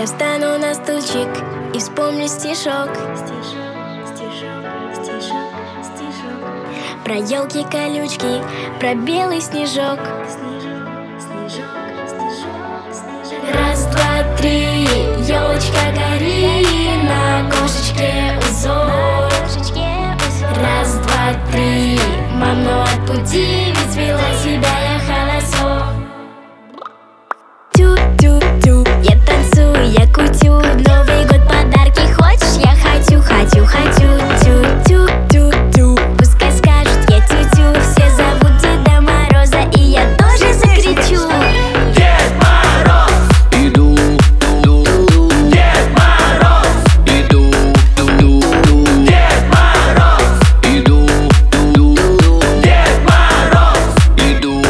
Я встану на стульчик и вспомню стишок. Про елки-колючки, про белый снежок. Раз, два, три, елочка, гори, на кошечке узор. Раз, два, три, маму отпусти, ведь вела себя я хорошо. Тю-тю-тю, я танцую, я кутю. Новый год подарки хочешь? Я хочу. Тю-тю-тю, пускай скажут я тю-тю. Все зовут Деда Мороза, и я тоже закричу. Дед Мороз, иду. Дед Мороз, иду. Дед Мороз, иду. Дед Мороз, иду.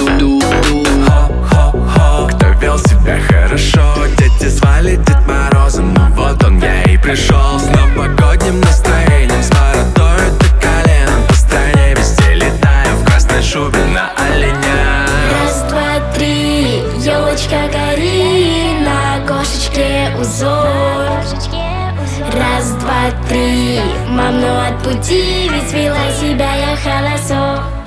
Хо-хо-хо, кто вел себя хорошо, дети звали Дед Морозом. Ну вот он я и пришел с новогодним настроением, с бородой до колен. По стране везде летаю в красной шубе на оленя. Раз, два, три, елочка, гори, на кошечке узор. Раз, два, три, маму отпусти, ведь вела себя я хорошо.